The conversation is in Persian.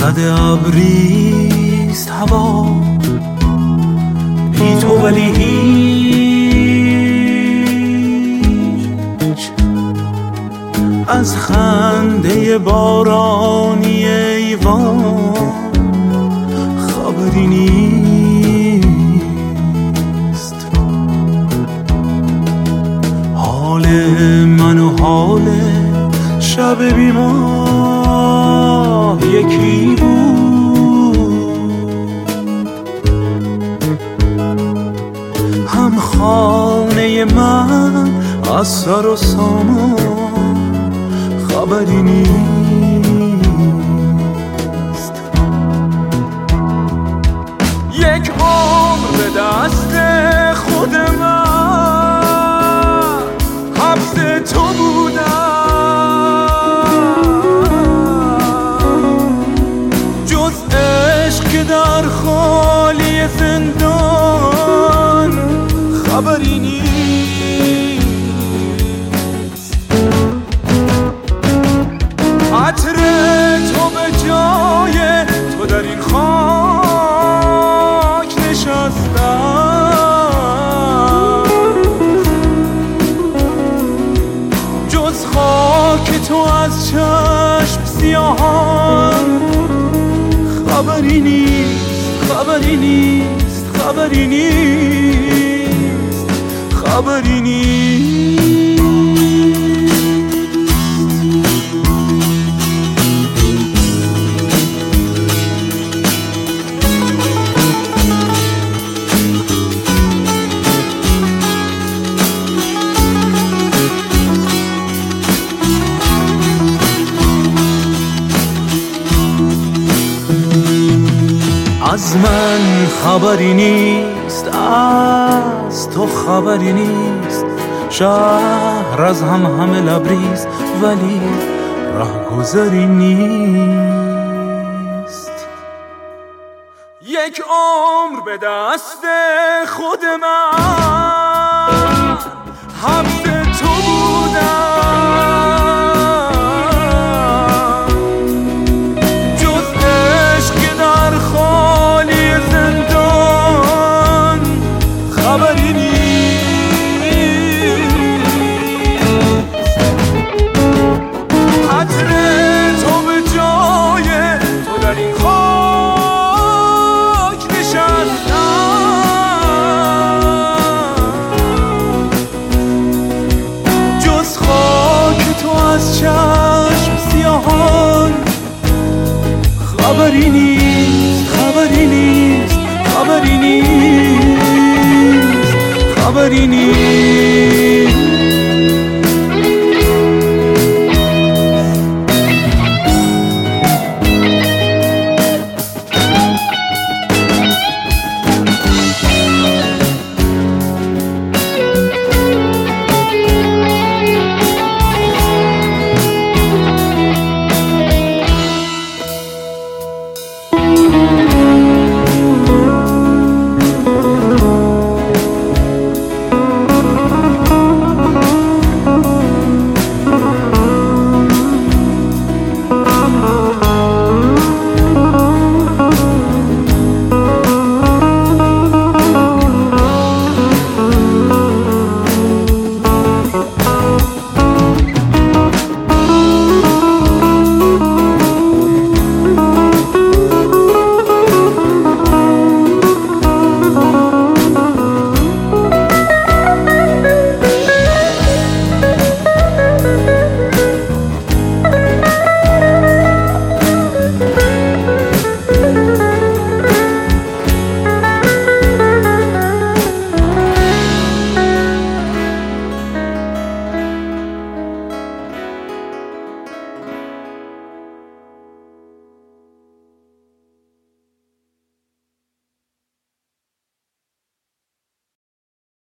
رد ابریست هوا بی تو، ولی هیچ از خنده بارانی ایوان خبری نیست. حال من و حال شب بیماه یکی بود، هم خانه من از سر و سامان خبری نیست. یک عمر به دست خود من حبس تو بودم، جز عشق که در خالی زندان خبری نیست. عطر تو به جای تو در این خاک نشستم، جز خاک تو از چشم سیاهان خبری نیست، خبری نیست، خبری نیست، خبری نیست. از من خبری نیست، از تو خبری نیست. شهر از همه لبریز، ولی راهگذری نیست. یک عمر به دست خود من حبس تو بودم، جز عشق که در خالی زندان خبری نیست. عطر تو به جای تو در این خاک نشستم، جز خاک تو از چشم سیاهان خبری نیست، خبری نیست، خبری نیست، خبری نیست.